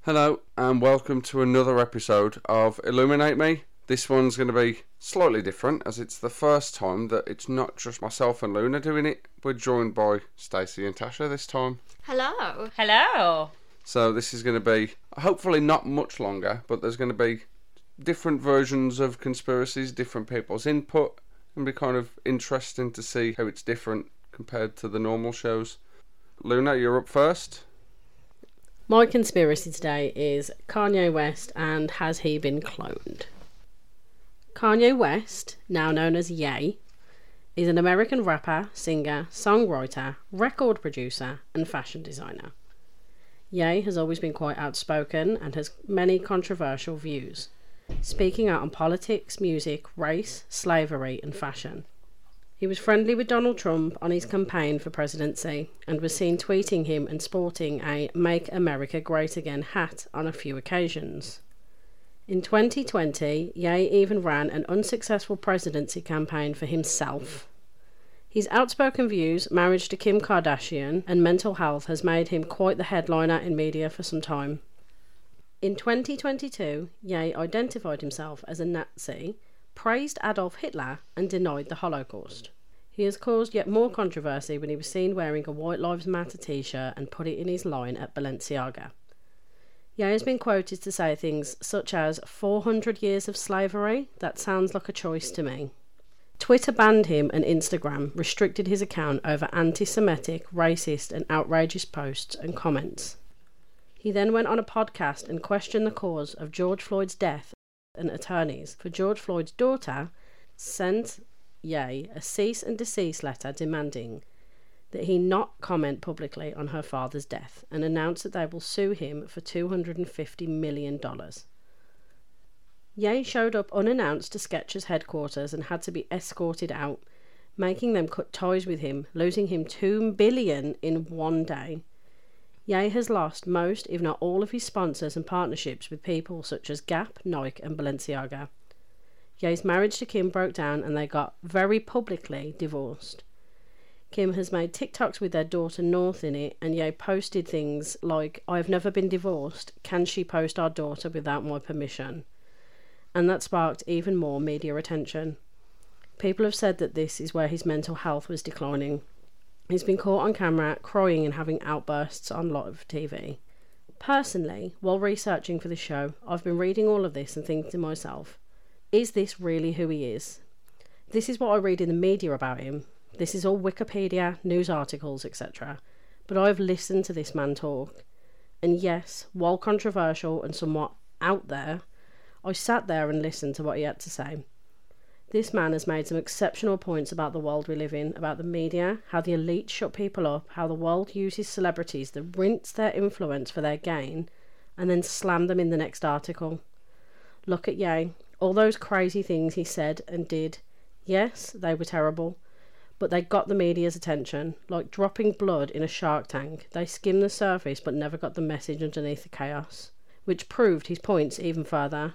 Hello and welcome to another episode of Illuminate Me. This one's going to be slightly different as it's the first time that it's not just myself and Luna doing it. We're joined by Stacey and Tasha this time. Hello. Hello. So this is going to be hopefully not much longer, but there's going to be different versions of conspiracies, different people's input, and be kind of interesting to see how it's different compared to the normal shows. Luna, you're up first. My conspiracy today is Kanye West and has he been cloned? Kanye West, now known as Ye, is an American rapper, singer, songwriter, record producer and fashion designer. Ye has always been quite outspoken and has many controversial views, speaking out on politics, music, race, slavery and fashion. He was friendly with Donald Trump on his campaign for presidency and was seen tweeting him and sporting a Make America Great Again hat on a few occasions. In 2020, Ye even ran an unsuccessful presidency campaign for himself. His outspoken views, marriage to Kim Kardashian and mental health has made him quite the headliner in media for some time. In 2022, Ye identified himself as a Nazi, praised Adolf Hitler and denied the Holocaust. He has caused yet more controversy when he was seen wearing a White Lives Matter t-shirt and put it in his line at Balenciaga. Ye has been quoted to say things such as 400 years of slavery? That sounds like a choice to me. Twitter banned him and Instagram restricted his account over anti-Semitic, racist and outrageous posts and comments. He then went on a podcast and questioned the cause of George Floyd's death, and attorneys for George Floyd's daughter sent Ye a cease and desist letter demanding that he not comment publicly on her father's death and announced that they will sue him for $250 million. Ye showed up unannounced to Skechers headquarters and had to be escorted out, making them cut ties with him, losing him $2 billion in one day. Ye has lost most, if not all, of his sponsors and partnerships with people such as Gap, Nike and Balenciaga. Ye's marriage to Kim broke down and they got very publicly divorced. Kim has made TikToks with their daughter North in it, and Ye posted things like, "I've never been divorced, can she post our daughter without my permission?" And that sparked even more media attention. People have said that this is where his mental health was declining. He's been caught on camera crying and having outbursts on live TV. Personally, while researching for the show, I've been reading all of this and thinking to myself, is this really who he is? This is what I read in the media about him. This is all Wikipedia, news articles, etc. But I've listened to this man talk. And yes, while controversial and somewhat out there, I sat there and listened to what he had to say. This man has made some exceptional points about the world we live in, about the media, how the elite shut people up, how the world uses celebrities that rinse their influence for their gain, and then slam them in the next article. Look at Ye. All those crazy things he said and did. Yes, they were terrible, but they got the media's attention. Like dropping blood in a shark tank. They skimmed the surface but never got the message underneath the chaos, which proved his points even further.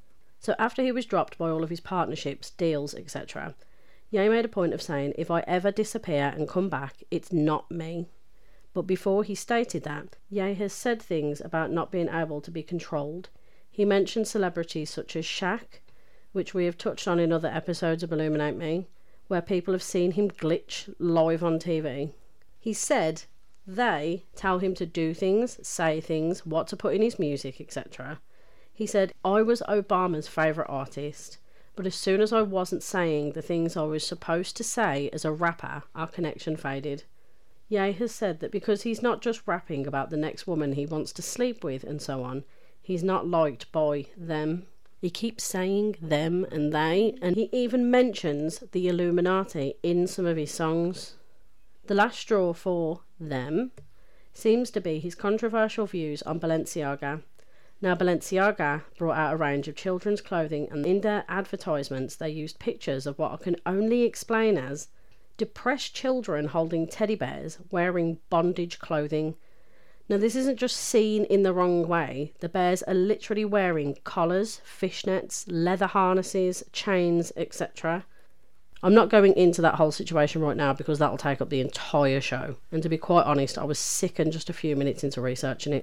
So after he was dropped by all of his partnerships, deals, etc., Ye made a point of saying, if I ever disappear and come back, it's not me. But before he stated that, Ye has said things about not being able to be controlled. He mentioned celebrities such as Shaq, which we have touched on in other episodes of Illuminate Me, where people have seen him glitch live on TV. He said they tell him to do things, say things, what to put in his music, etc. He said, I was Obama's favourite artist, but as soon as I wasn't saying the things I was supposed to say as a rapper, our connection faded. Ye has said that because he's not just rapping about the next woman he wants to sleep with and so on, he's not liked by them. He keeps saying them and they, and he even mentions the Illuminati in some of his songs. The last straw for them seems to be his controversial views on Balenciaga. Now, Balenciaga brought out a range of children's clothing, and in their advertisements they used pictures of what I can only explain as depressed children holding teddy bears wearing bondage clothing. Now, this isn't just seen in the wrong way. The bears are literally wearing collars, fishnets, leather harnesses, chains, etc. I'm not going into that whole situation right now because that'll take up the entire show. And to be quite honest, I was sickened just a few minutes into researching it.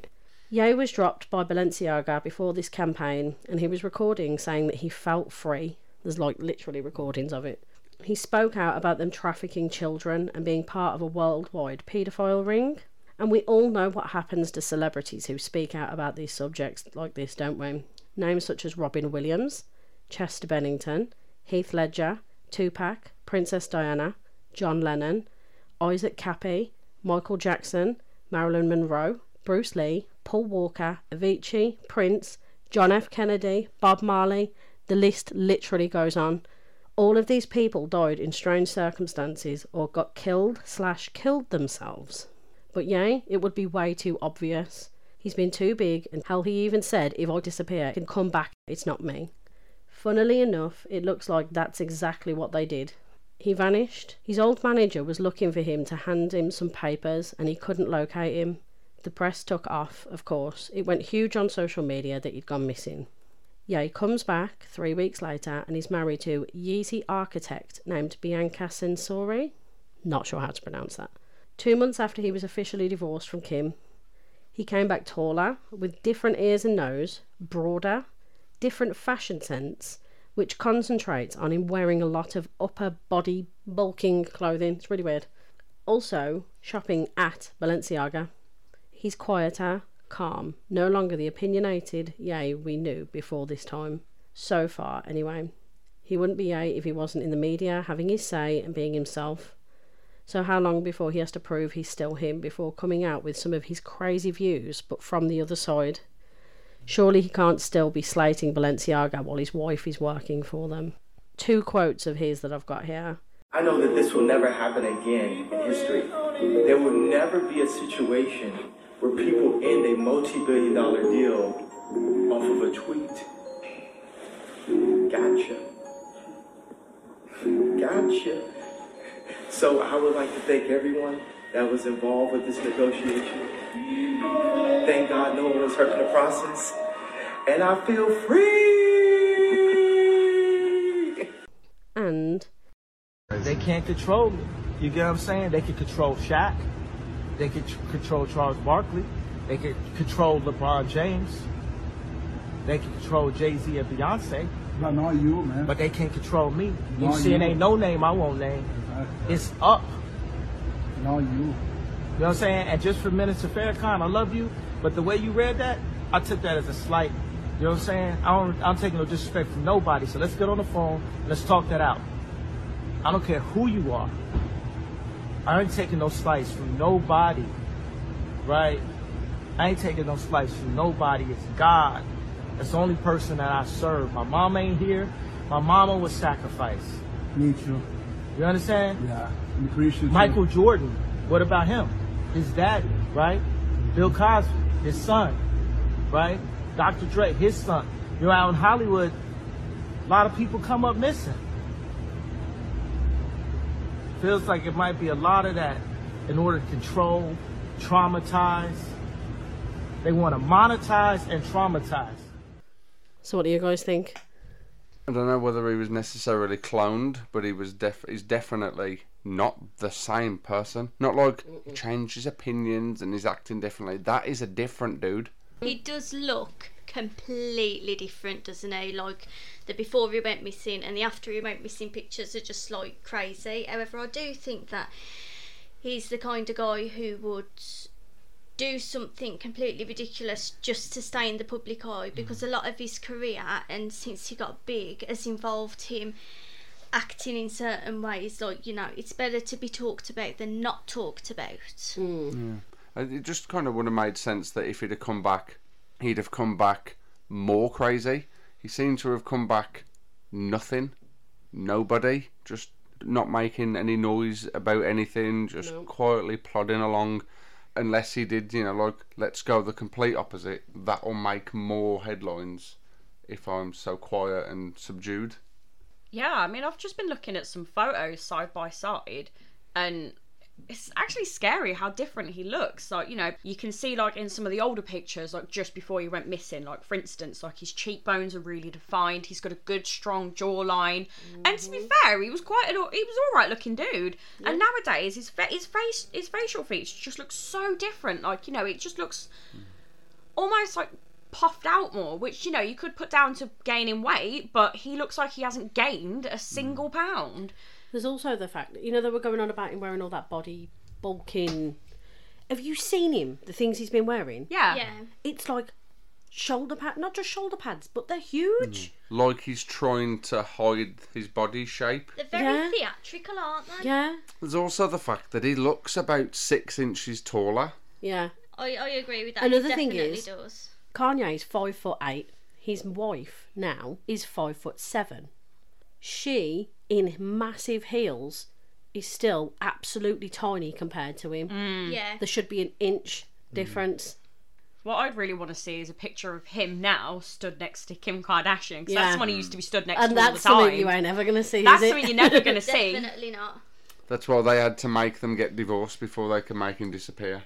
Ye was dropped by Balenciaga before this campaign, and he was recording saying that he felt free. There's like literally recordings of it. He spoke out about them trafficking children and being part of a worldwide paedophile ring. And we all know what happens to celebrities who speak out about these subjects like this, don't we? Names such as Robin Williams, Chester Bennington, Heath Ledger, Tupac, Princess Diana, John Lennon, Isaac Cappy, Michael Jackson, Marilyn Monroe, Bruce Lee, Paul Walker, Avicii, Prince, John F. Kennedy, Bob Marley. The list literally goes on. All of these people died in strange circumstances or got killed/killed themselves. But Ye, it would be way too obvious. He's been too big, and hell, he even said, if I disappear, I can come back, it's not me. Funnily enough, it looks like that's exactly what they did. He vanished. His old manager was looking for him to hand him some papers, and he couldn't locate him. The press took off, of course. It went huge on social media that he'd gone missing. Ye comes back 3 weeks later, and he's married to Yeezy architect named Bianca Censori. Not sure how to pronounce that. 2 months after he was officially divorced from Kim, he came back taller, with different ears and nose, broader, different fashion sense, which concentrates on him wearing a lot of upper body bulking clothing. It's really weird. Also, shopping at Balenciaga. He's quieter, calm, no longer the opinionated Ye we knew before this time. So far, anyway. He wouldn't be Ye if he wasn't in the media, having his say and being himself. So how long before he has to prove he's still him before coming out with some of his crazy views, but from the other side? Surely he can't still be slating Balenciaga while his wife is working for them. 2 quotes of his that I've got here. I know that this will never happen again in history. There will never be a situation where people end a multi-billion-dollar deal off of a tweet. Gotcha. So I would like to thank everyone that was involved with this negotiation. Thank God no one was hurt in the process. And I feel free! And they can't control me. You get what I'm saying? They can control Shaq. They can control Charles Barkley. They can control LeBron James. They can control Jay-Z and Beyonce. But not you, man. But they can't control me. You Not see, it you. ain't no name I won't name. Exactly. It's up. Not you. You know what I'm saying? And just for Minister Farrakhan, I love you, but the way you read that, I took that as a slight. You know what I'm saying? I'm taking no disrespect from nobody, so let's get on the phone, let's talk that out. I don't care who you are. I ain't taking no slice from nobody, right? I ain't taking no slice from nobody. It's God. That's the only person that I serve. My mom ain't here. My mama was sacrificed. Me too. You understand? Yeah. I'm appreciative. Michael Jordan, what about him? His daddy, right? Bill Cosby, his son, right? Dr. Dre, his son. You know, out in Hollywood, a lot of people come up missing. Feels like it might be a lot of that in order to control, traumatize. They want to monetize and traumatize. so what do you guys think? I don't know whether he was necessarily cloned, but he's definitely not the same person. Not like he changed his opinions and he's acting differently. That is a different dude. He does look completely different, doesn't he? Like the before he went missing and the after he went missing pictures are just like crazy. However, I do think that he's the kind of guy who would do something completely ridiculous just to stay in the public eye, because a lot of his career and since he got big has involved him acting in certain ways. Like, you know, it's better to be talked about than not talked about. It just kind of would have made sense that if he'd have come back, he'd have come back more crazy. He seemed to have come back nothing, nobody, just not making any noise about anything, just quietly plodding along. Unless he did, you know, like, let's go the complete opposite. That'll make more headlines if I'm so quiet and subdued. Yeah, I mean, I've just been looking at some photos side by side, and it's actually scary how different he looks. Like, you know, you can see, like, in some of the older pictures, like, just before he went missing, like, for instance, like, his cheekbones are really defined. He's got a good, strong jawline. And to be fair, he was he was all right looking dude. Yeah. And nowadays, his facial features just look so different. Like, you know, it just looks almost like puffed out more, which, you know, you could put down to gaining weight, but he looks like he hasn't gained a single pound. There's also the fact that, you know, they were going on about him wearing all that body bulking. Have you seen him? The things he's been wearing? Yeah. Yeah. It's like shoulder pad, not just shoulder pads, but they're huge. Like he's trying to hide his body shape. They're very Yeah. theatrical, aren't they? Yeah, There's also the fact that he looks about 6 inches taller. yeah. I agree with that. Another He thing definitely is- does. Kanye's 5'8". His wife now is 5'7". She, in massive heels, is still absolutely tiny compared to him. Yeah. There should be an inch difference. What I'd really want to see is a picture of him now stood next to Kim Kardashian, because Yeah. that's someone he used to be stood next And to all the that's something time. you ain't ever going to see, That's is it? something you're never going to see. Definitely not. That's why they had to make them get divorced before they could make him disappear.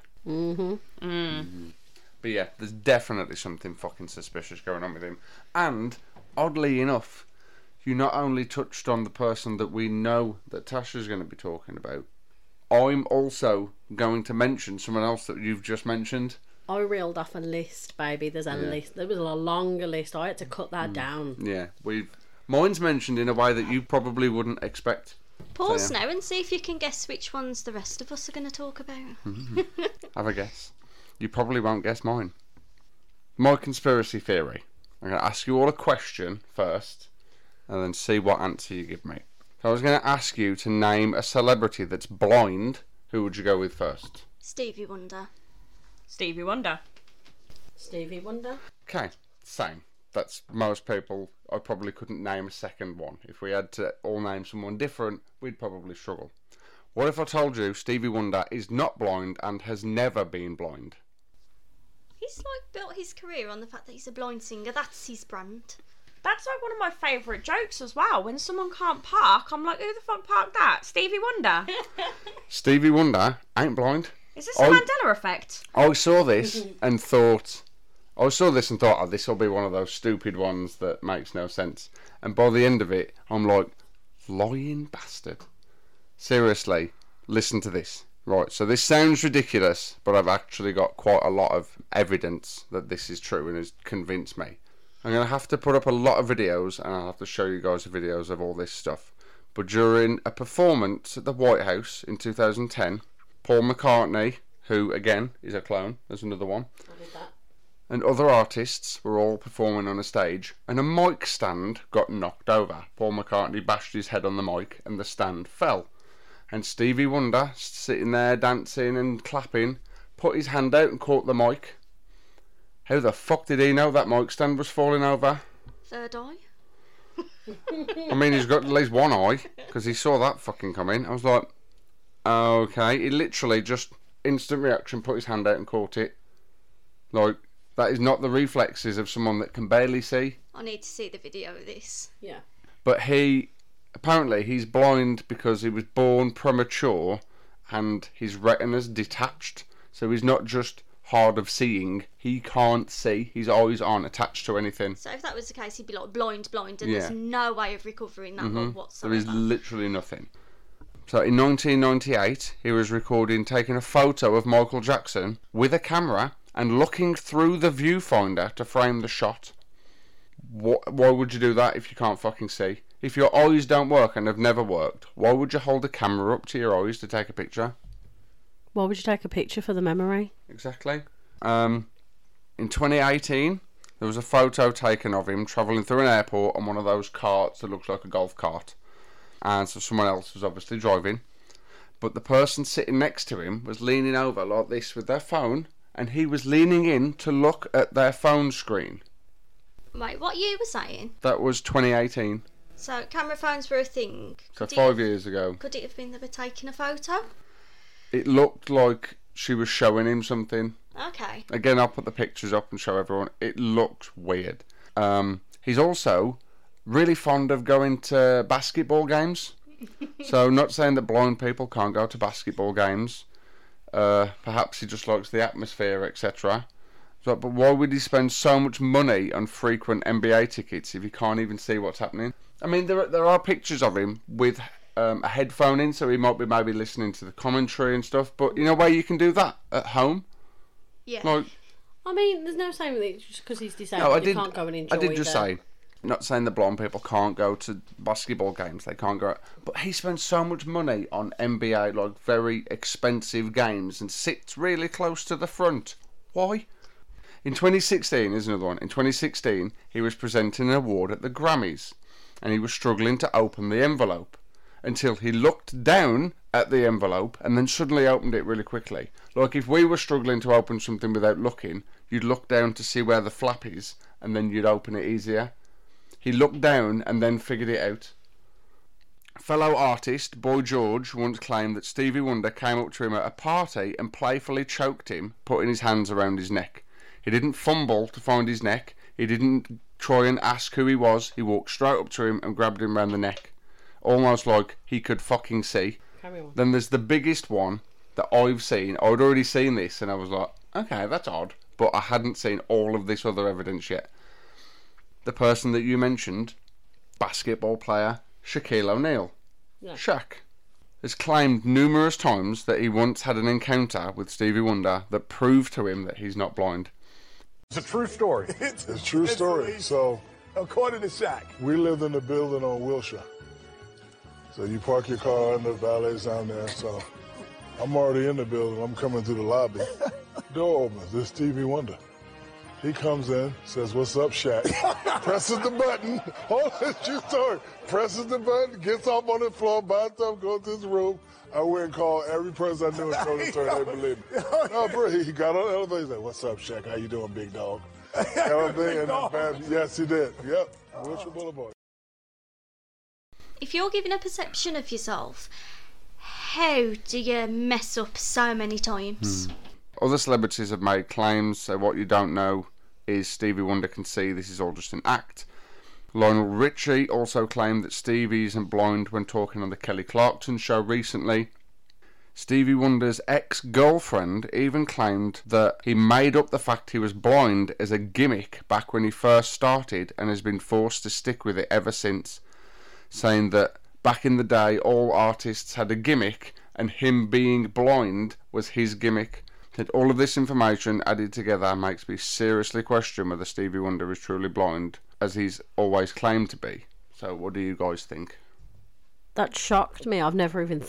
But yeah, there's definitely something fucking suspicious going on with him. And, oddly enough, you not only touched on the person that we know that Tasha's going to be talking about, I'm also going to mention someone else that you've just mentioned. I reeled off a list, baby. There's a list. There was a longer list. I had to cut that down. Yeah, mine's mentioned in a way that you probably wouldn't expect. Pause So, yeah. now and see if you can guess which ones the rest of us are going to talk about. Have a guess. You probably won't guess mine. My conspiracy theory. I'm going to ask you all a question first, and then see what answer you give me. So I was going to ask you to name a celebrity that's blind. Who would you go with first? Stevie Wonder. Stevie Wonder. Stevie Wonder. Okay, same. That's most people. I probably couldn't name a second one. If we had to all name someone different, we'd probably struggle. What if I told you Stevie Wonder is not blind and has never been blind? He's like built his career on the fact that he's a blind singer. That's his brand. That's like one of my favourite jokes as well. When someone can't park, I'm like, who the fuck parked that? Stevie Wonder. Stevie Wonder ain't blind. Is this a Mandela effect? I saw this and thought, oh, this will be one of those stupid ones that makes no sense. And by the end of it, I'm like, lying bastard. Seriously, listen to this. Right, so this sounds ridiculous, but I've actually got quite a lot of evidence that this is true and has convinced me. I'm going to have to put up a lot of videos, and I'll have to show you guys the videos of all this stuff. But during a performance at the White House in 2010, Paul McCartney, who again is a clone, there's another one, and other artists were all performing on a stage, and a mic stand got knocked over. Paul McCartney bashed his head on the mic, and the stand fell. And Stevie Wonder, sitting there dancing and clapping, put his hand out and caught the mic. How the fuck did he know that mic stand was falling over? Third eye. I mean, he's got at least one eye, because he saw that fucking coming. I was like, okay. He literally just, instant reaction, put his hand out and caught it. Like, that is not the reflexes of someone that can barely see. I need to see the video of this. Yeah. But apparently he's blind because he was born premature and his retina's detached. So he's not just hard of seeing, he can't see. His eyes aren't attached to anything. So if that was the case, he'd be like blind, and Yeah. there's no way of recovering that look whatsoever. There is literally nothing. So in 1998, he was recording taking a photo of Michael Jackson with a camera and looking through the viewfinder to frame the shot. Why would you do that if you can't fucking see? If your eyes don't work and have never worked, why would you hold a camera up to your eyes to take a picture? Why would you take a picture for the memory? Exactly. In 2018, there was a photo taken of him travelling through an airport on one of those carts that looks like a golf cart. And so someone else was obviously driving. But the person sitting next to him was leaning over like this with their phone, and he was leaning in to look at their phone screen. Wait, what you were saying? That was 2018. So camera phones were a thing. So 5 years ago. Could it have been they were taking a photo? It looked like she was showing him something. Okay. Again, I'll put the pictures up and show everyone. It looked weird. He's also really fond of going to basketball games. So not saying that blind people can't go to basketball games. Perhaps he just likes the atmosphere, etc. But why would he spend so much money on frequent NBA tickets if he can't even see what's happening? I mean, there are pictures of him with a headphone in, so he might be maybe listening to the commentary and stuff. But you know where you can do that? At home. Yeah. Like, I mean, there's no saying that just because he's disabled, No, he can't go and enjoy. I did just say, not saying that blind people can't go to basketball games, they can't go, but he spends so much money on NBA, like very expensive games, and sits really close to the front. Why? In 2016, here's another one. In 2016, he was presenting an award at the Grammys, and he was struggling to open the envelope until he looked down at the envelope and then suddenly opened it really quickly. Like if we were struggling to open something without looking, you'd look down to see where the flap is and then you'd open it easier. He looked down and then figured it out. Fellow artist Boy George once claimed that Stevie Wonder came up to him at a party and playfully choked him, putting his hands around his neck. He didn't fumble to find his neck. He didn't try and ask who he was. He walked straight up to him and grabbed him round the neck. Almost like he could fucking see. Then there's the biggest one that I've seen. I'd already seen this and I was like, okay, that's odd. But I hadn't seen all of this other evidence yet. The person that you mentioned, basketball player Shaquille O'Neal, Shaq, has claimed numerous times that he once had an encounter with Stevie Wonder that proved to him that he's not blind. It's a true story. It's a true story. So, according to Shaq, we lived in the building on Wilshire. So you park your car and the valet's down there. So I'm already in the building. I'm coming through the lobby. Door opens. It's Stevie Wonder. He comes in, says, "What's up, Shaq?" Presses the button. Hold on, true story. Presses the button, gets off on the floor, bathtub, goes to his room. I went and called every person I knew and told the story. They believe me. No, bro, he got on the elevator. He's like, "What's up, Shaq? How you doing, big dog?" Yes, he did. Yep. Wilshire Boulevard. If you're giving a perception of yourself, how do you mess up so many times? Other celebrities have made claims, so what you don't know is Stevie Wonder can see this is all just an act. Lionel Richie also claimed that Stevie isn't blind when talking on the Kelly Clarkson show recently. Stevie Wonder's ex-girlfriend even claimed that he made up the fact he was blind as a gimmick back when he first started and has been forced to stick with it ever since, saying that back in the day all artists had a gimmick and him being blind was his gimmick. That all of this information added together makes me seriously question whether Stevie Wonder is truly blind, as he's always claimed to be. So what do you guys think? That shocked me. I've never even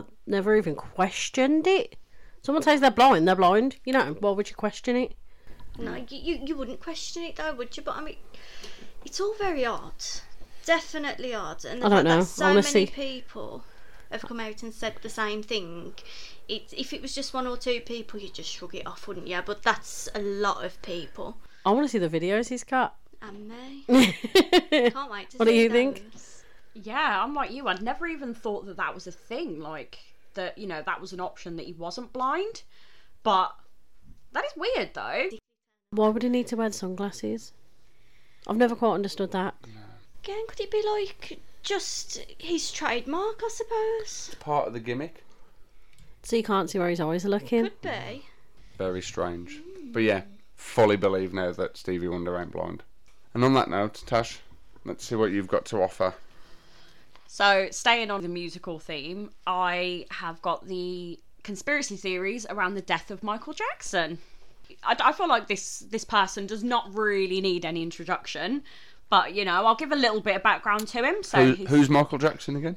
questioned it. Someone says they're blind, You know, why would you question it? No, you wouldn't question it though, would you? But I mean, it's all very odd. Definitely odd. And the I don't fact know. that so Honestly, many people have come out and said the same thing. If it was just one or two people, you'd just shrug it off, wouldn't you? But that's a lot of people. I want to see the videos he's got. And me. Can't wait to see What do you those. think? Yeah, I'm like you. I'd never even thought that was a thing. Like, that, you know, that was an option that he wasn't blind. But that is weird, though. Why would he need to wear sunglasses? I've never quite understood that. Again, could it be like just his trademark, I suppose? Part of the gimmick. So you can't see where his eyes are looking? Could be. Very strange. But yeah, fully believe now that Stevie Wonder ain't blind. And on that note, Tash, let's see what you've got to offer. So, staying on the musical theme, I have got the conspiracy theories around the death of Michael Jackson. I feel like this person does not really need any introduction, but, you know, I'll give a little bit of background to him. So who's Michael Jackson again?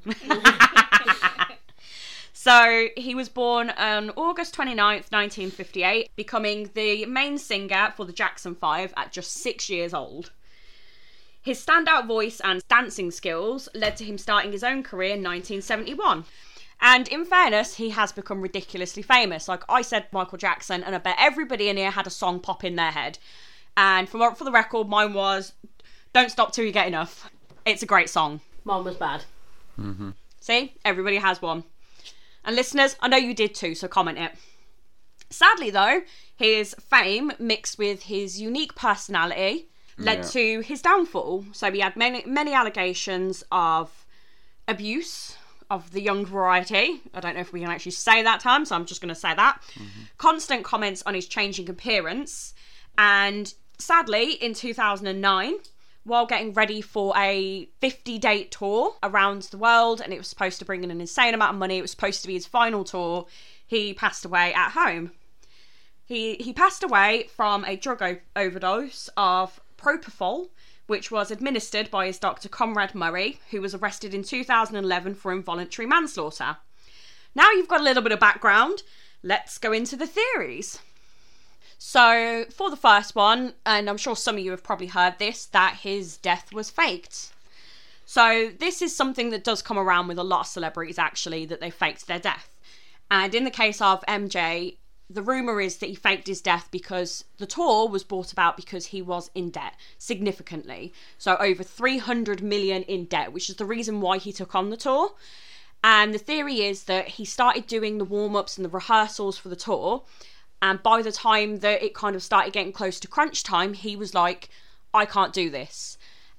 So, he was born on August 29th, 1958, becoming the main singer for the Jackson 5 at just 6 years old. His standout voice and dancing skills led to him starting his own career in 1971. And in fairness, he has become ridiculously famous. Like I said, Michael Jackson, and I bet everybody in here had a song pop in their head. And for the record, mine was Don't Stop Till You Get Enough. It's a great song. Mine was bad. Mm-hmm. See? Everybody has one. And listeners, I know you did too, so comment it. Sadly though, his fame mixed with his unique personality led to his downfall. So he had many allegations of abuse of the young variety. I don't know if we can actually say that term, so I'm just going to say that. Mm-hmm. Constant comments on his changing appearance. And sadly, in 2009, while getting ready for a 50-date tour around the world, and it was supposed to bring in an insane amount of money, it was supposed to be his final tour, he passed away at home. He passed away from a drug overdose of propofol, which was administered by his doctor Conrad Murray, who was arrested in 2011 for involuntary manslaughter. Now you've got a little bit of background, let's go into the theories. So, for the first one, and I'm sure some of you have probably heard this, that his death was faked. So, this is something that does come around with a lot of celebrities, actually, that they faked their death. And in the case of MJ, the rumour is that he faked his death because the tour was brought about because he was in debt, significantly. So, over 300 million in debt, which is the reason why he took on the tour. And the theory is that he started doing the warm-ups and the rehearsals for the tour, and by the time that it kind of started getting close to crunch time, he was like, I can't do this.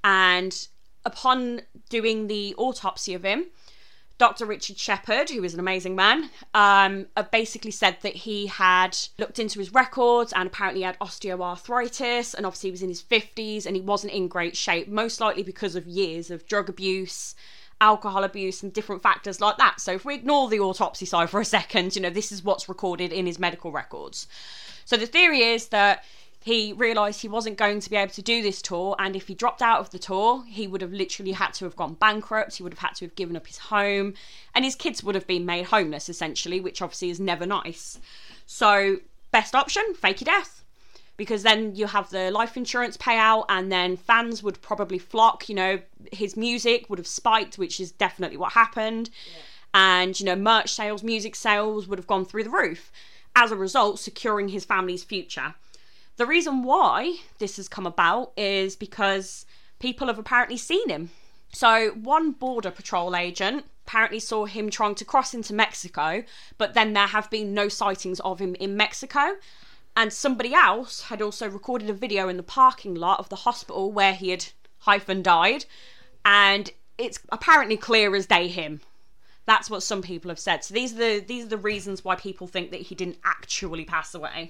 And upon doing the autopsy of him, Dr. Richard Shepherd, who is an amazing man, basically said that he had looked into his records and apparently had osteoarthritis, and obviously he was in his 50s and he wasn't in great shape, most likely because of years of drug abuse, alcohol abuse and different factors like that. So if we ignore the autopsy side for a second, you know, this is what's recorded in his medical records. So the theory is that he realised he wasn't going to be able to do this tour, and if he dropped out of the tour, he would have literally had to have gone bankrupt, he would have had to have given up his home, and his kids would have been made homeless, essentially, which obviously is never nice. So, best option, fake your death. Because then you have the life insurance payout, and then fans would probably flock, you know, his music would have spiked, which is definitely what happened. Yeah. And, you know, merch sales, music sales would have gone through the roof. As a result, securing his family's future. The reason why this has come about is because people have apparently seen him. So one border patrol agent apparently saw him trying to cross into Mexico, but then there have been no sightings of him in Mexico. And somebody else had also recorded a video in the parking lot of the hospital where he had died. And it's apparently clear as day him. That's what some people have said. So these are the reasons why people think that he didn't actually pass away.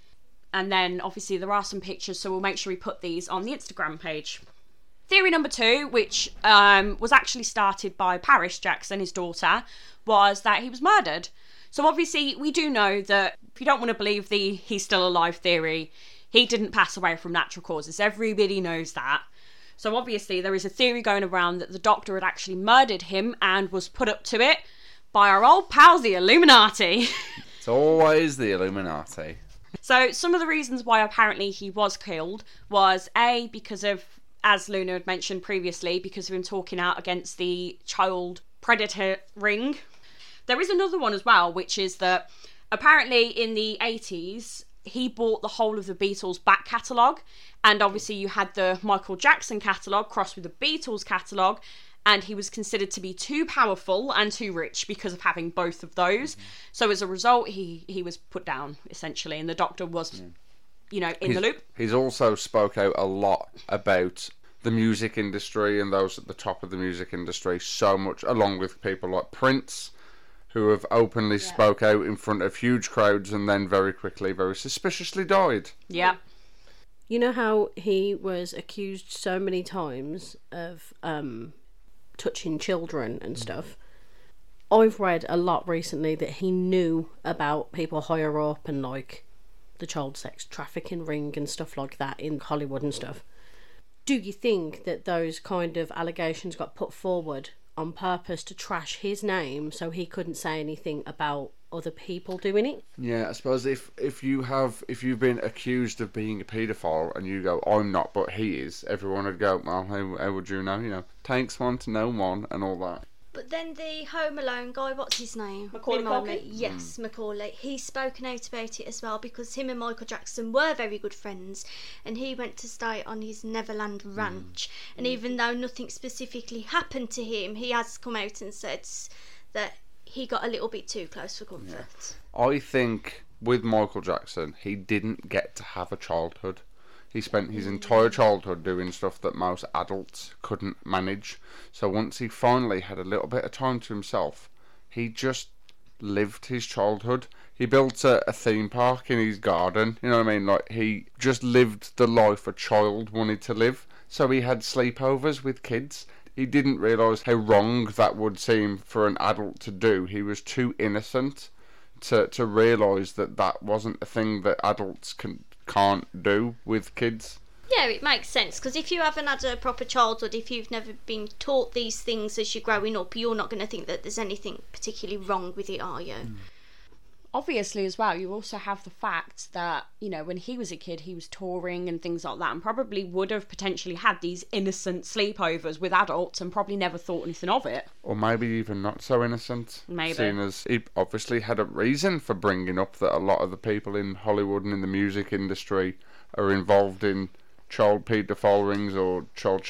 And then obviously there are some pictures, so we'll make sure we put these on the Instagram page. Theory number 2, which was actually started by Paris Jackson, his daughter, was that he was murdered. So obviously we do know that if you don't want to believe the he's still alive theory, he didn't pass away from natural causes. Everybody knows that. So obviously there is a theory going around that the doctor had actually murdered him and was put up to it by our old pals, the Illuminati. It's always the Illuminati. So some of the reasons why apparently he was killed was A, because of, as Luna had mentioned previously, because of him talking out against the child predator ring. There is another one as well, which is that apparently in the 80s, he bought the whole of the Beatles back catalogue. And obviously you had the Michael Jackson catalogue crossed with the Beatles catalogue. And he was considered to be too powerful and too rich because of having both of those. So as a result, he was put down, essentially. And the doctor was, you know, in the loop. He's also spoke out a lot about the music industry and those at the top of the music industry so much, along with people like Prince, who have openly spoke out in front of huge crowds and then very quickly, very suspiciously died. Yeah. You know how he was accused so many times of touching children and stuff? I've read a lot recently that he knew about people higher up and like the child sex trafficking ring and stuff like that in Hollywood and stuff. Do you think that those kind of allegations got put forward on purpose to trash his name so he couldn't say anything about other people doing it? Yeah, I suppose if you've been accused of being a paedophile and you go, I'm not, but he is, everyone would go, well, how would you know? You know, takes one to know one and all that. But then the Home Alone guy, what's his name? Macaulay Culkin? Yes, Macaulay. He's spoken out about it as well because him and Michael Jackson were very good friends, and he went to stay on his Neverland ranch. And even though nothing specifically happened to him, he has come out and said that he got a little bit too close for comfort. Yeah. I think with Michael Jackson, he didn't get to have a childhood. He spent his entire childhood doing stuff that most adults couldn't manage. So once he finally had a little bit of time to himself, he just lived his childhood. He built a theme park in his garden. You know what I mean? Like, he just lived the life a child wanted to live. So he had sleepovers with kids. He didn't realise how wrong that would seem for an adult to do. He was too innocent to realise that wasn't a thing that adults can't do with kids. Yeah, it makes sense, because if you haven't had a proper childhood, if you've never been taught these things as you're growing up, you're not going to think that there's anything particularly wrong with it, are you? Obviously, as well, you also have the fact that, you know, when he was a kid, he was touring and things like that, and probably would have potentially had these innocent sleepovers with adults and probably never thought anything of it. Or maybe even not so innocent. Maybe. Seeing as he obviously had a reason for bringing up that a lot of the people in Hollywood and in the music industry are involved in child paedophile rings or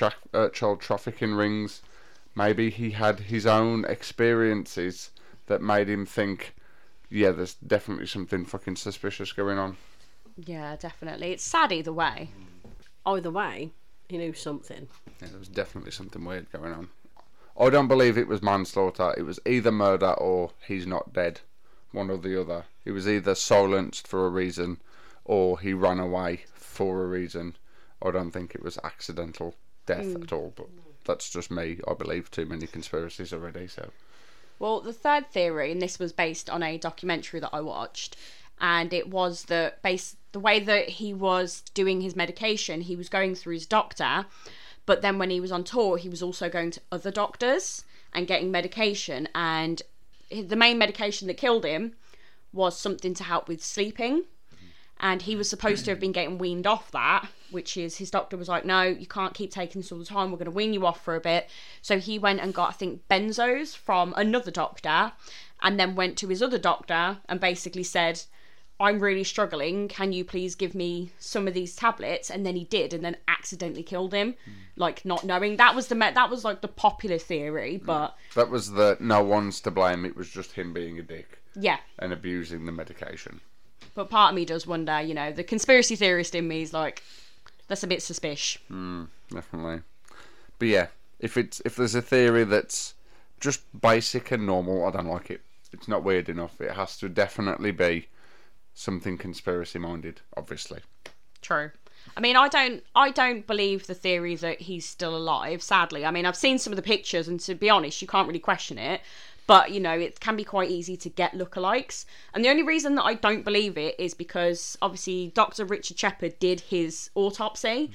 child trafficking rings. Maybe he had his own experiences that made him think, yeah, there's definitely something fucking suspicious going on. Yeah, definitely. It's sad either way. Either way, he knew something. Yeah, there was definitely something weird going on. I don't believe it was manslaughter. It was either murder or he's not dead. One or the other. He was either silenced for a reason or he ran away for a reason. I don't think it was accidental death at all, but that's just me. I believe too many conspiracies already, so... Well, the third theory, and this was based on a documentary that I watched, and it was that the way that he was doing his medication, he was going through his doctor, but then when he was on tour, he was also going to other doctors and getting medication, and the main medication that killed him was something to help with sleeping, and he was supposed to have been getting weaned off that, which is, his doctor was like, no, you can't keep taking this all the time, we're going to wean you off for a bit. So he went and got, I think, benzos from another doctor, and then went to his other doctor and basically said, I'm really struggling, can you please give me some of these tablets? And then he did, and then accidentally killed him, like, not knowing. That was like the popular theory, but... That was the no one's to blame, it was just him being a dick. Yeah. And abusing the medication. But part of me does wonder, you know, the conspiracy theorist in me is like, that's a bit suspicious. Definitely. But yeah, if there's a theory that's just basic and normal, I don't like it. It's not weird enough. It has to definitely be something conspiracy minded, obviously. True. I mean, I don't believe the theory that he's still alive, sadly. I mean, I've seen some of the pictures, and to be honest, you can't really question it. But, you know, it can be quite easy to get lookalikes. And the only reason that I don't believe it is because, obviously, Dr. Richard Shepard did his autopsy.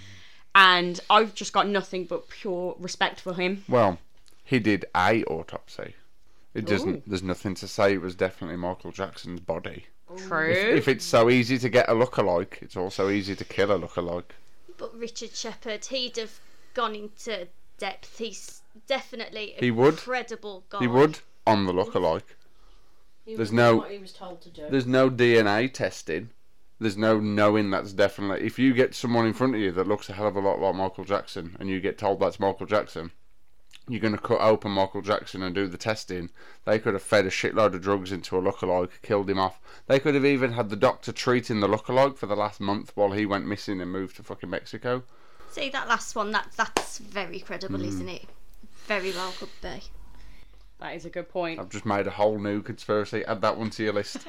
And I've just got nothing but pure respect for him. Well, he did a autopsy. It doesn't. There's nothing to say it was definitely Michael Jackson's body. True. If it's so easy to get a lookalike, it's also easy to kill a lookalike. But Richard Shepard, he'd have gone into depth. He's definitely He would. incredible guy. He would. On the lookalike. There's what he was told to do. There's no DNA testing. There's no knowing that's definitely... If you get someone in front of you that looks a hell of a lot like Michael Jackson and you get told that's Michael Jackson, you're going to cut open Michael Jackson and do the testing. They could have fed a shitload of drugs into a lookalike, killed him off. They could have even had the doctor treating the lookalike for the last month while he went missing and moved to fucking Mexico. See, that last one, that's very credible, isn't it? Very well could be. That is a good point. I've just made a whole new conspiracy. Add that one to your list.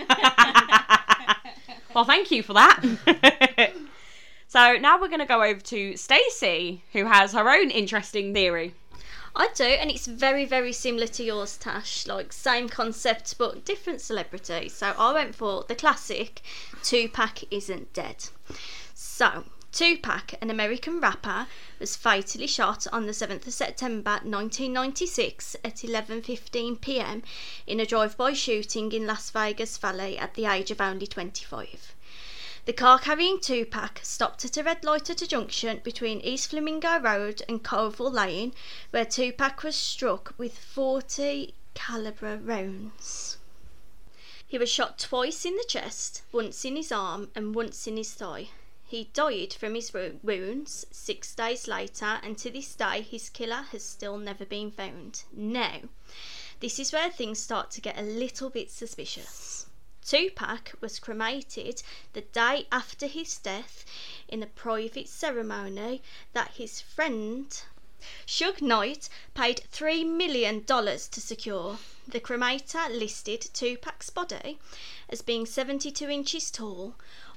Well, thank you for that. So now we're going to go over to Stacey, who has her own interesting theory. I do, and it's very, very similar to yours, Tash. Like, same concept, but different celebrity. So I went for the classic, Tupac isn't dead. So, Tupac, an American rapper, was fatally shot on the 7th of September 1996 at 11:15 p.m. in a drive-by shooting in Las Vegas Valley at the age of only 25. The car carrying Tupac stopped at a red light at a junction between East Flamingo Road and Colville Lane, where Tupac was struck with 40 caliber rounds. He was shot twice in the chest, once in his arm and once in his thigh. He died from his wounds 6 days later, and to this day his killer has still never been found. Now, this is where things start to get a little bit suspicious. Tupac was cremated the day after his death in a private ceremony that his friend Suge Knight paid $3 million to secure. The cremator listed Tupac's body as being 72 inches tall,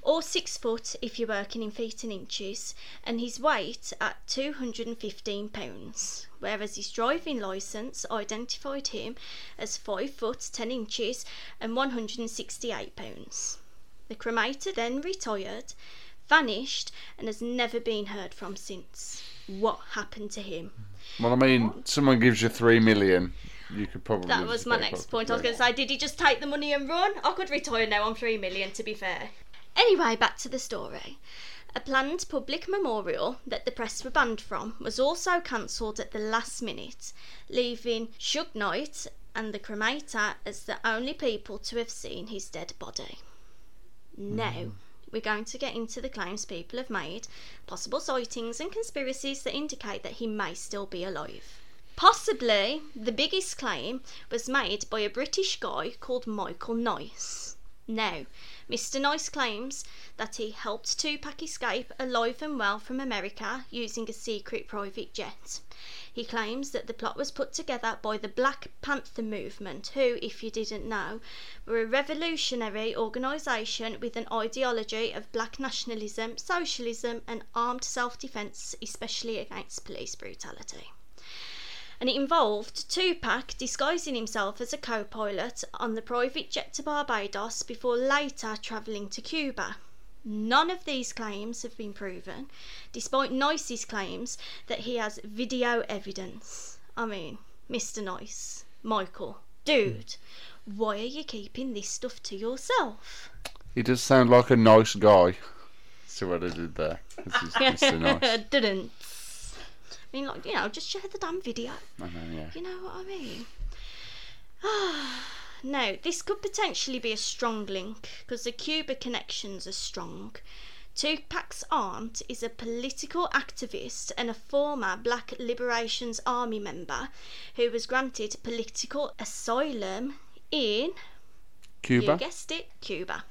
or 6 foot if you're working in feet and inches, and his weight at 215 pounds, whereas his driving licence identified him as 5 foot 10 inches and 168 pounds. The cremator then retired, vanished, and has never been heard from since. What happened to him? Well, I mean, someone gives you 3 million, you could probably... That was my next point. I was going to say, did he just take the money and run? I could retire now on 3 million, to be fair. Anyway, back to the story. A planned public memorial that the press were banned from was also cancelled at the last minute, leaving Suge Knight and the cremator as the only people to have seen his dead body. Now, we're going to get into the claims people have made, possible sightings and conspiracies that indicate that he may still be alive. Possibly the biggest claim was made by a British guy called Michael Nice. Now, Mr. Nice claims that he helped Tupac escape alive and well from America using a secret private jet. He claims that the plot was put together by the Black Panther movement, who, if you didn't know, were a revolutionary organisation with an ideology of black nationalism, socialism and armed self-defence, especially against police brutality. And it involved Tupac disguising himself as a co-pilot on the private jet to Barbados before later travelling to Cuba. None of these claims have been proven, despite Nice's claims that he has video evidence. I mean, Mr. Nice, Michael, dude, why are you keeping this stuff to yourself? He does sound like a nice guy. See what I did there? This is Mr. Nice. Didn't. I mean, like, you know, just share the damn video. I know, yeah. You know what I mean? Now, this could potentially be a strong link, because the Cuba connections are strong. Tupac's aunt is a political activist and a former Black Liberations Army member who was granted political asylum in... Cuba? You guessed it, Cuba.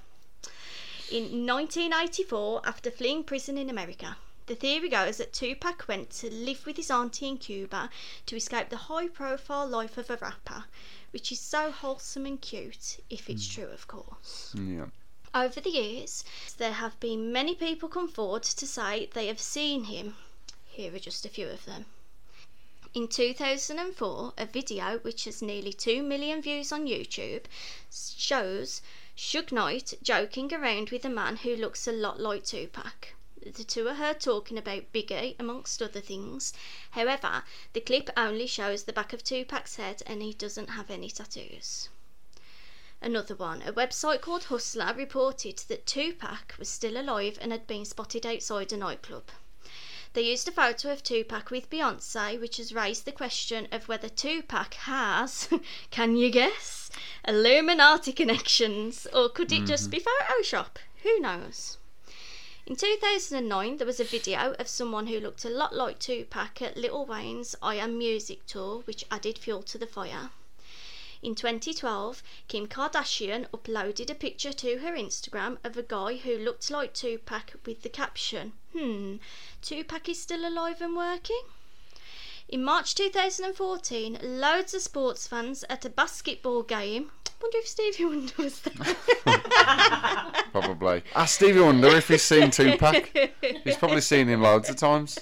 In 1984, after fleeing prison in America. The theory goes that Tupac went to live with his auntie in Cuba to escape the high-profile life of a rapper, which is so wholesome and cute, if it's true, of course. Yeah. Over the years, there have been many people come forward to say they have seen him. Here are just a few of them. In 2004, a video which has nearly 2 million views on YouTube shows Suge Knight joking around with a man who looks a lot like Tupac. The two are heard talking about Biggie, amongst other things. However, the clip only shows the back of Tupac's head and he doesn't have any tattoos. Another one, a website called Hustler reported that Tupac was still alive and had been spotted outside a nightclub. They used a photo of Tupac with Beyonce, which has raised the question of whether Tupac has, can you guess, Illuminati connections, or could it just be Photoshop? Who knows? In 2009, there was a video of someone who looked a lot like Tupac at Lil Wayne's I Am Music tour, which added fuel to the fire. In 2012, Kim Kardashian uploaded a picture to her Instagram of a guy who looked like Tupac with the caption, Tupac is still alive and working? In March 2014, loads of sports fans at a basketball game... I wonder if Stevie Wonder was there. Probably. Ask Stevie Wonder if he's seen Tupac. He's probably seen him loads of times.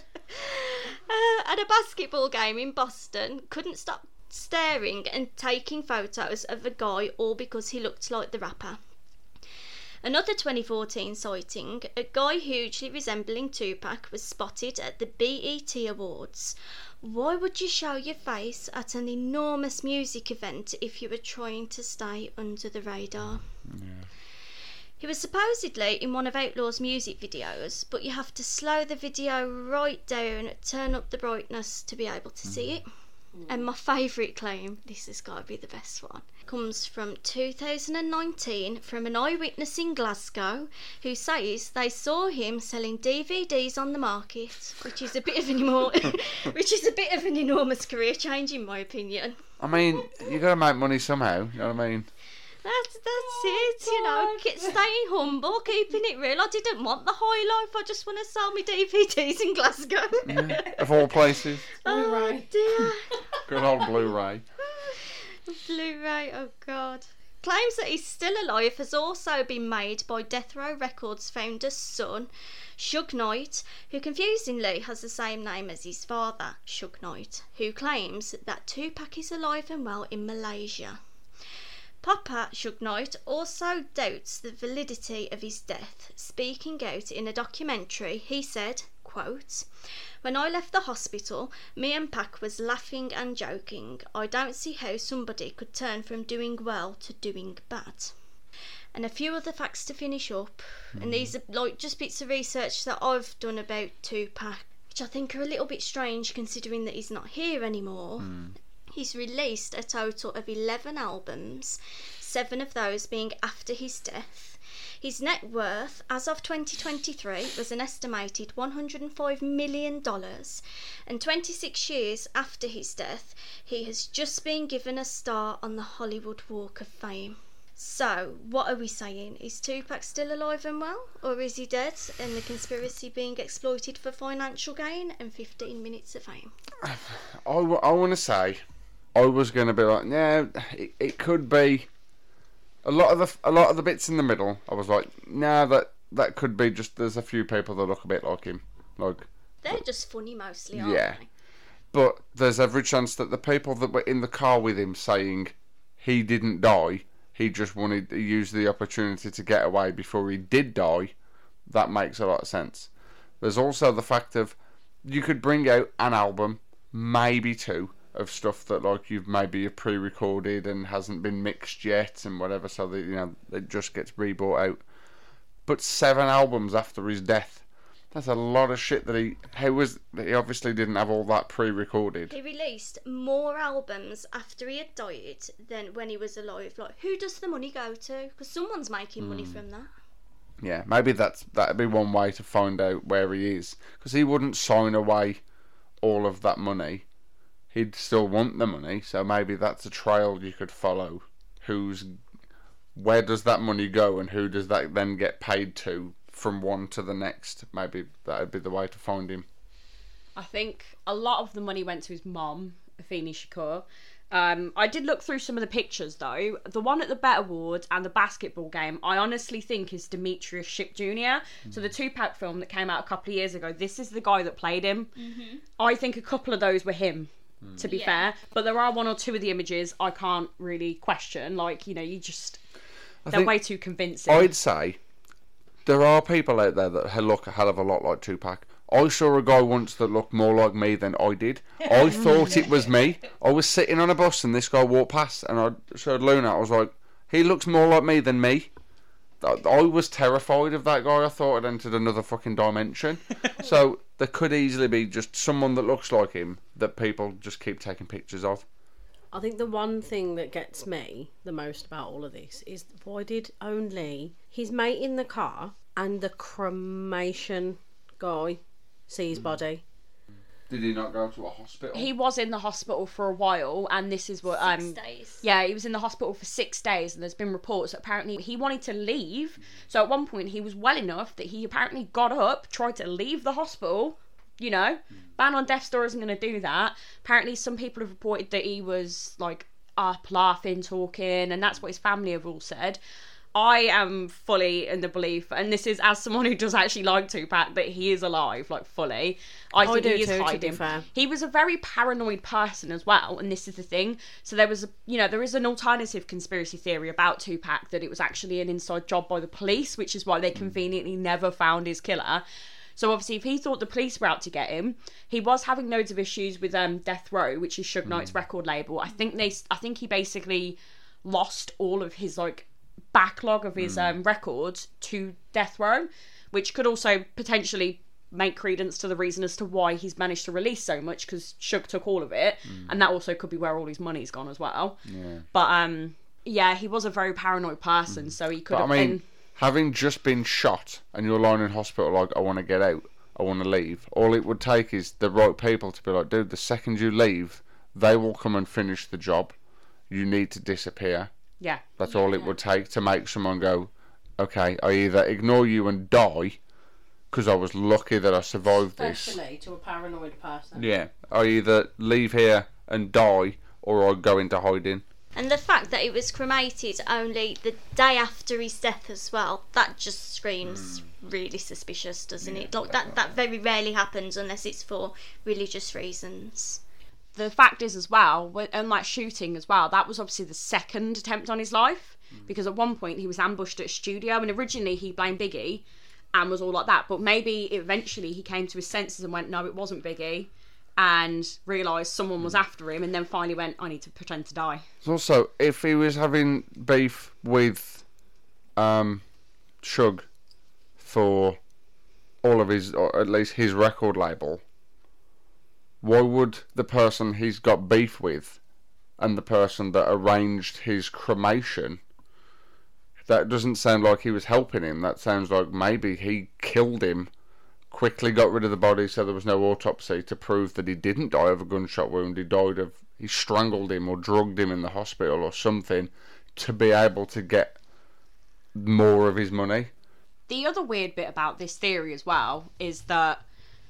At a basketball game in Boston, couldn't stop staring and taking photos of a guy, all because he looked like the rapper. Another 2014 sighting, a guy hugely resembling Tupac was spotted at the BET Awards. Why would you show your face at an enormous music event if you were trying to stay under the radar? Yeah. He was supposedly in one of Outlaw's music videos, but you have to slow the video right down, turn up the brightness to be able to see it. And my favourite claim, this has got to be the best one, comes from 2019 from an eyewitness in Glasgow who says they saw him selling DVDs on the market, which is a bit of an enormous career change in my opinion. I mean, you got to make money somehow, you know what I mean? That's it, you know, staying humble, keeping it real. I didn't want the high life, I just want to sell me DVDs in Glasgow. Yeah, of all places. Oh dear. Good old Blu-ray. Blu-ray, oh God. Claims that he's still alive has also been made by Death Row Records founder's son, Suge Knight, who confusingly has the same name as his father, Suge Knight, who claims that Tupac is alive and well in Malaysia. Papa Suge Knight also doubts the validity of his death. Speaking out in a documentary, he said, quote, "When I left the hospital, me and Pac was laughing and joking. I don't see how somebody could turn from doing well to doing bad." And a few other facts to finish up, and these are like just bits of research that I've done about Tupac, which I think are a little bit strange considering that he's not here anymore. He's released a total of 11 albums, 7 of those being after his death. His net worth, as of 2023, was an estimated $105 million, and 26 years after his death, he has just been given a star on the Hollywood Walk of Fame. So, what are we saying? Is Tupac still alive and well, or is he dead and the conspiracy being exploited for financial gain and 15 minutes of fame? I want to say, I was going to be like, yeah, it could be. A lot of the bits in the middle, I was like, nah, that could be just. There's a few people that look a bit like him, they're just funny mostly, aren't they? But there's every chance that the people that were in the car with him saying he didn't die, he just wanted to use the opportunity to get away before he did die. That makes a lot of sense. There's also the fact of you could bring out an album, maybe 2, of stuff that like you've maybe pre-recorded and hasn't been mixed yet and whatever, so that it just gets rebought out. But 7 albums after his death, that's a lot of shit that he obviously didn't have all that pre-recorded. He released more albums after he had died than when he was alive. Like, who does the money go to? Because someone's making money from that. Yeah, maybe that'd be one way to find out where he is, because he wouldn't sign away all of that money. He'd still want the money, so maybe that's a trail you could follow. Where does that money go, and who does that then get paid to from one to the next? Maybe that'd be the way to find him. I think a lot of the money went to his mom, Afeni Shakur. I did look through some of the pictures though. The one at the Bet Awards and the basketball game, I honestly think is Demetrius Shipp Jr. So the Tupac film that came out a couple of years ago, this is the guy that played him. I think a couple of those were him, to be fair. But there are 1 or 2 of the images I can't really question. Like, they're way too convincing. I'd say there are people out there that look a hell of a lot like Tupac. I saw a guy once that looked more like me than I did. I thought it was me. I was sitting on a bus and this guy walked past and I showed Luna. I was like, he looks more like me than me. I was terrified of that guy. I thought I'd entered another fucking dimension. So there could easily be just someone that looks like him that people just keep taking pictures of. I think the one thing that gets me the most about all of this is why did only his mate in the car and the cremation guy see his body? Did he not go to a hospital? He was in the hospital for a while, and this is what 6 days. Yeah, he was in the hospital for 6 days, and there's been reports that apparently he wanted to leave. So at one point he was well enough that he apparently got up, tried to leave the hospital. Ban on death store isn't going to do that. Apparently some people have reported that he was like up laughing, talking, and that's what his family have all said. I am fully in the belief, and this is as someone who does actually like Tupac, that he is alive, like fully. I think he is hiding. He was a very paranoid person as well, and this is the thing. So there was, there is an alternative conspiracy theory about Tupac that it was actually an inside job by the police, which is why they conveniently never found his killer. So obviously, if he thought the police were out to get him, he was having loads of issues with Death Row, which is Suge Knight's record label. I think he basically lost all of his backlog of his records to Death Row, which could also potentially make credence to the reason as to why he's managed to release so much, because Suge took all of it, and that also could be where all his money's gone as well. Yeah. But he was a very paranoid person, so he could have been. Having just been shot and you're lying in hospital like, I want to get out, I want to leave, all it would take is the right people to be like, dude, the second you leave, they will come and finish the job. You need to disappear. Yeah. That's all it would take to make someone go, okay, I either ignore you and die, because I was lucky that I survived this. Especially to a paranoid person. Yeah. I either leave here and die, or I go into hiding. And the fact that it was cremated only the day after his death as well, that just screams really suspicious, doesn't it? Like that very rarely happens unless it's for religious reasons. The fact is as well, and like shooting as well, that was obviously the second attempt on his life, because at one point he was ambushed at a studio, and originally he blamed Biggie and was all like that, but maybe eventually he came to his senses and went, no, it wasn't Biggie, and realised someone was after him, and then finally went, I need to pretend to die. Also, if he was having beef with Suge for all of his, or at least his record label, why would the person he's got beef with and the person that arranged his cremation, that doesn't sound like he was helping him. That sounds like maybe he killed him, quickly got rid of the body so there was no autopsy to prove that he didn't die of a gunshot wound. He strangled him or drugged him in the hospital or something to be able to get more of his money. The other weird bit about this theory as well is that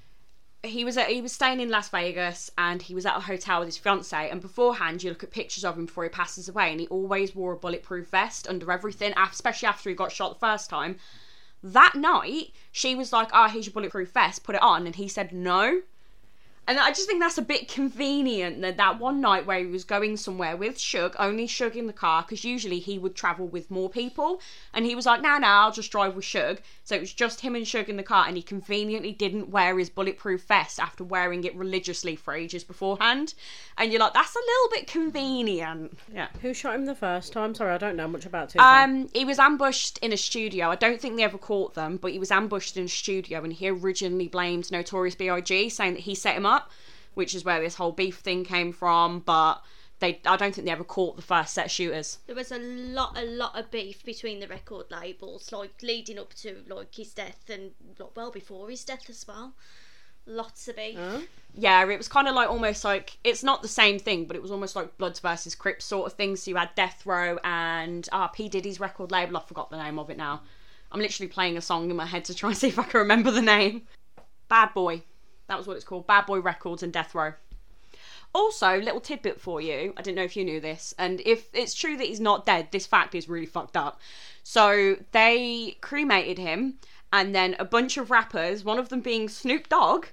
he was staying in Las Vegas, and he was at a hotel with his fiancée, and beforehand you look at pictures of him before he passes away, and he always wore a bulletproof vest under everything, especially after he got shot the first time. That night, she was like, here's your bulletproof vest, put it on, and he said no. And I just think that's a bit convenient, that one night where he was going somewhere with Suge, only Suge in the car, because usually he would travel with more people, and he was like, no, I'll just drive with Suge. So it was just him and Suge in the car, and he conveniently didn't wear his bulletproof vest after wearing it religiously for ages beforehand. And you're like, that's a little bit convenient. Yeah. Who shot him the first time? Sorry, I don't know much about Tupac. He was ambushed in a studio. I don't think they ever caught them, but he was ambushed in a studio, and he originally blamed Notorious B.I.G., saying that he set him up, which is where this whole beef thing came from, but I don't think they ever caught the first set of shooters. There was a lot of beef between the record labels, like leading up to like his death and well before his death as well. Lots of beef. Yeah, it was kind of like almost like, it's not the same thing, but it was almost like Bloods versus Crips sort of thing. So you had Death Row and P. Diddy's record label. I forgot the name of it now. I'm literally playing a song in my head to try and see if I can remember the name. Bad Boy. That was what it's called. Bad Boy Records and Death Row. Also, little tidbit for you. I didn't know if you knew this. And if it's true that he's not dead, this fact is really fucked up. So they cremated him, and then a bunch of rappers, one of them being Snoop Dogg,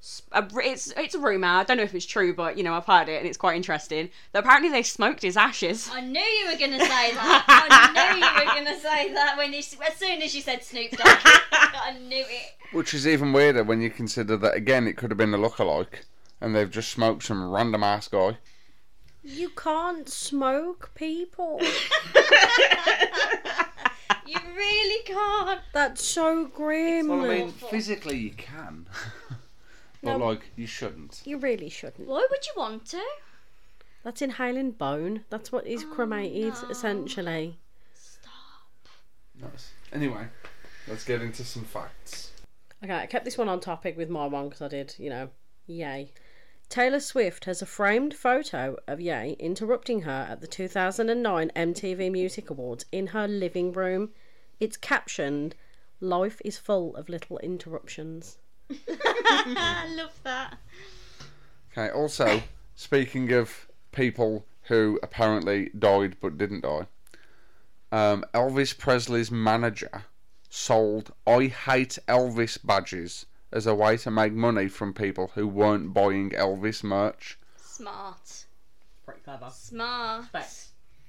it's a rumour, I don't know if it's true, but you know, I've heard it and it's quite interesting, that apparently they smoked his ashes. I knew you were going to say that. I knew you were going to say that as soon as you said Snoop Dogg. I knew it. Which is even weirder when you consider that, again, it could have been a lookalike and they've just smoked some random ass guy. You can't smoke people. You really can't. That's so grim. Well, I mean, physically you can. But, like, you shouldn't. You really shouldn't. Why would you want to? That's inhaling bone. That's what is cremated, no. essentially. Stop. Nice. Anyway, let's get into some facts. Okay, I kept this one on topic with my one because I did, yay. Taylor Swift has a framed photo of Ye interrupting her at the 2009 MTV Music Awards in her living room. It's captioned, "Life is full of little interruptions." I love that. Okay, also, speaking of people who apparently died but didn't die, Elvis Presley's manager sold I Hate Elvis badges as a way to make money from people who weren't buying Elvis merch. Smart. Pretty clever. Smart. Respect.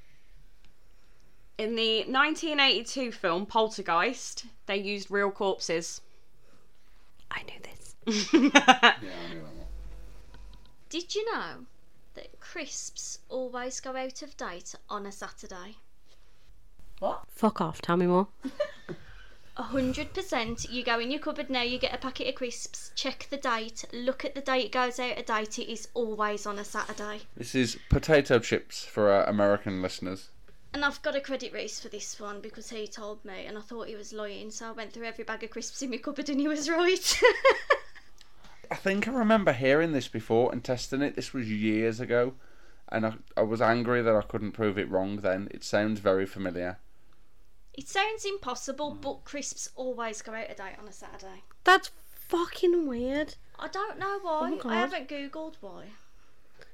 In the 1982 film Poltergeist, they used real corpses. I knew this. Yeah, I knew that one. Did you know that crisps always go out of date on a Saturday? What? Fuck off, tell me more. 100%. You go in your cupboard now, you get a packet of crisps, check the date, look at the date it goes out of date, it is always on a Saturday. This is potato chips for our American listeners. And I've got to credit Reese for this one because he told me and I thought he was lying, so I went through every bag of crisps in my cupboard and he was right. I think I remember hearing this before and testing it. This was years ago, and I was angry that I couldn't prove it wrong then. It sounds very familiar. It sounds impossible, but crisps always go out of date on a Saturday. That's fucking weird. I don't know why. Oh my God. I haven't Googled why.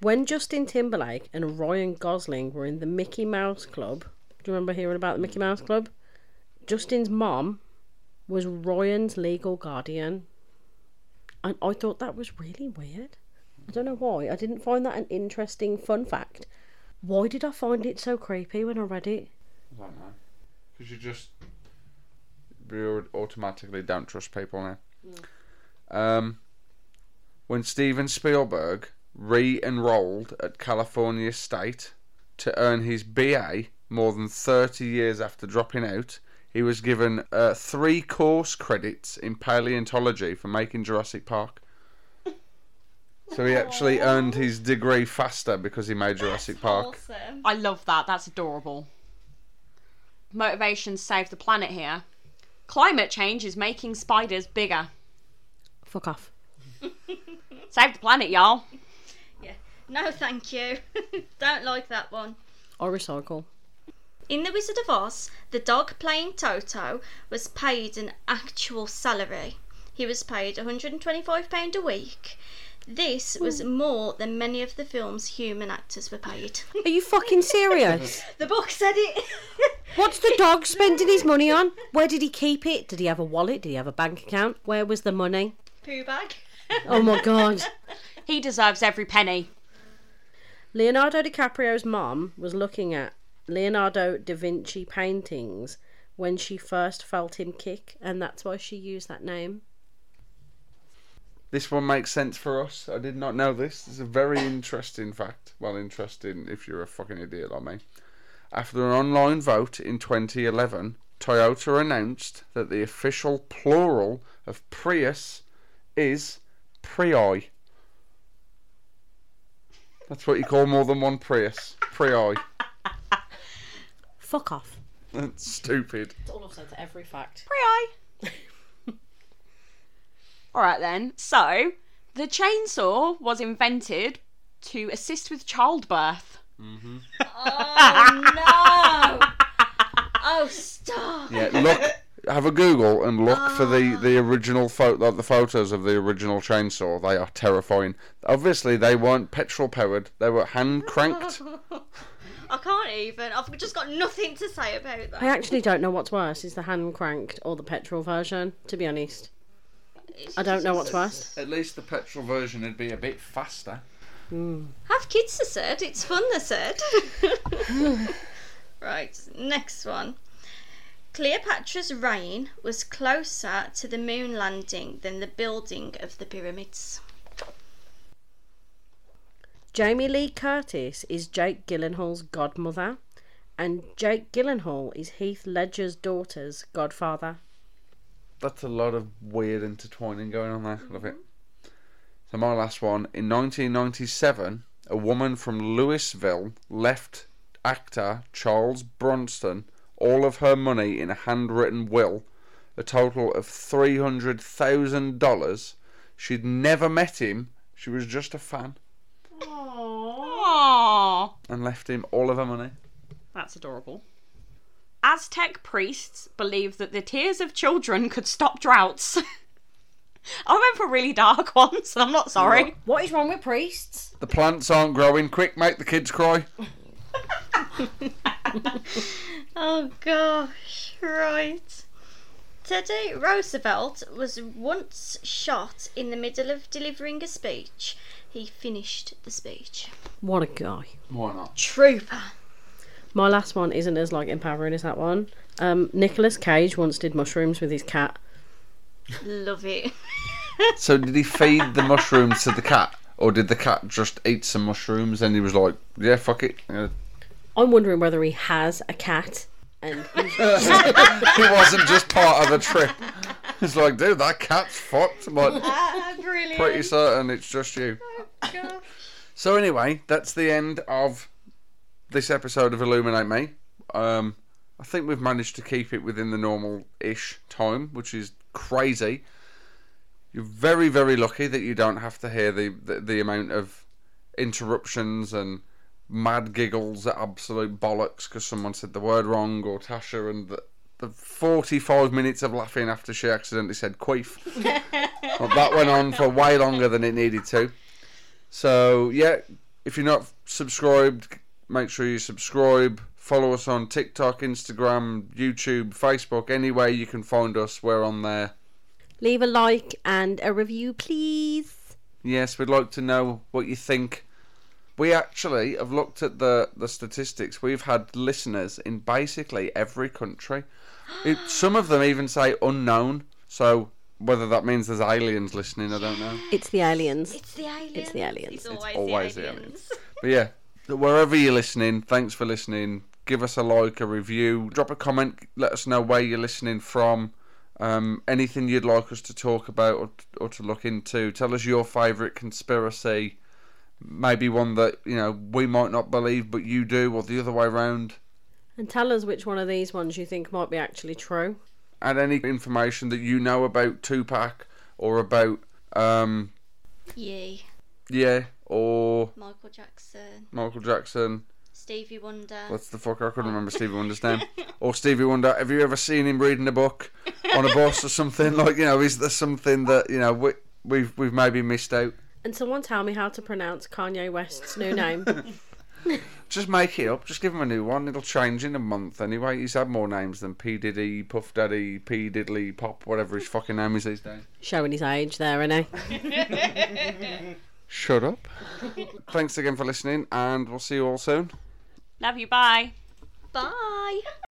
When Justin Timberlake and Ryan Gosling were in the Mickey Mouse Club, do you remember hearing about the Mickey Mouse Club? Justin's mom was Ryan's legal guardian. And I thought that was really weird. I don't know why. I didn't find that an interesting fun fact. Why did I find it so creepy when I read it? I don't know. Because you automatically don't trust people now. When Steven Spielberg re-enrolled at California State to earn his BA more than 30 years after dropping out, he was given 3 course credits in paleontology for making Jurassic Park. So he actually earned his degree faster because he made Jurassic Park. Awesome. I love that. That's adorable. Motivation save the planet here. Climate change is making spiders bigger. Fuck off. Save the planet, y'all. Yeah. No, thank you. Don't like that one. I recycle. In The Wizard of Oz, the dog playing Toto was paid an actual salary. He was paid £125 a week. This was more than many of the film's human actors were paid. Are you fucking serious? The book said it. What's the dog spending his money on? Where did he keep it? Did he have a wallet? Did he have a bank account? Where was the money? Poo bag. Oh my god. He deserves every penny. Leonardo DiCaprio's mom was looking at Leonardo da Vinci paintings when she first felt him kick, and that's why she used that name. This one makes sense for us. I did not know this. It's a very interesting fact. Well, interesting if you're a fucking idiot like me. After an online vote in 2011, Toyota announced that the official plural of Prius is Prii. That's what you call more than one Prius. Prii. Fuck off. That's stupid. That's all I've said to every fact. Prii. Alright then, so the chainsaw was invented to assist with childbirth. Mm-hmm. Oh no! Oh, stop! Yeah, look, have a Google and look for the original photo, like the photos of the original chainsaw. They are terrifying. Obviously, they weren't petrol powered; they were hand cranked. I can't even. I've just got nothing to say about that. I actually don't know what's worse, is the hand cranked or the petrol version, to be honest. I don't know what's worse. At least the petrol version would be a bit faster. Have kids, they said. It's fun, they said. Right, next one. Cleopatra's reign was closer to the moon landing than the building of the pyramids. Jamie Lee Curtis is Jake Gyllenhaal's godmother, and Jake Gyllenhaal is Heath Ledger's daughter's godfather. That's a lot of weird intertwining going on there. Love it. So my last one. In 1997, a woman from Louisville left actor Charles Bronson all of her money in a handwritten will, a total of $300,000. She'd never met him. She was just a fan. Aww. And left him all of her money. That's adorable. Aztec priests believed that the tears of children could stop droughts. I went for really dark ones, I'm not sorry. What is wrong with priests? The plants aren't growing. Quick, make the kids cry. Oh gosh, right. Teddy Roosevelt was once shot in the middle of delivering a speech. He finished the speech. What a guy. Why not? Trooper. My last one isn't as empowering as that one. Nicolas Cage once did mushrooms with his cat. Love it. So did he feed the mushrooms to the cat? Or did the cat just eat some mushrooms and he was like, yeah, fuck it. I'm wondering whether he has a cat and He wasn't just part of the trip. It's like, dude, that cat's fucked. But Brilliant. pretty certain it's just you. Gosh. So anyway, that's the end of this episode of Illuminate Me. I think we've managed to keep it within the normal-ish time, which is crazy. You're very, very lucky that you don't have to hear the amount of interruptions and mad giggles at absolute bollocks because someone said the word wrong, or Tasha, and the 45 minutes of laughing after she accidentally said queef. Well, that went on for way longer than it needed to. So, yeah, If you're not subscribed, make sure you subscribe. Follow us on TikTok, Instagram, YouTube, Facebook. Anywhere you can find us, we're on there. Leave a like and a review, please. Yes, we'd like to know what you think. We actually have looked at the statistics. We've had listeners in basically every country. Some of them even say unknown. So whether that means there's aliens listening, I don't know. It's the aliens. It's the aliens. It's the aliens. It's It's always, always the the aliens. aliens. But yeah, wherever you're listening, thanks for listening. Give us a like, a review, drop a comment, let us know where you're listening from, anything you'd like us to talk about or to look into. Tell us your favourite conspiracy, maybe one that, you know, we might not believe but you do, or the other way around. And tell us which one of these ones you think might be actually true. And any information that you know about Tupac or about, Yeah. or Michael Jackson. Stevie Stevie Wonder. What's the fuck? I couldn't remember Stevie Wonder's name. Or Stevie Wonder. Have you ever seen him reading a book on a bus or something? Like, you know, is there something that, you know, we've maybe missed out? And someone tell me how to pronounce Kanye West's new name. Just make it up. Just give him a new one. It'll change in a month anyway. He's had more names than P. Diddy, Puff Daddy, P. Diddley, Pop, whatever his fucking name is these days. Showing his age there, isn't he? Shut up. Thanks again for listening, and we'll see you all soon. Love you, bye. Bye.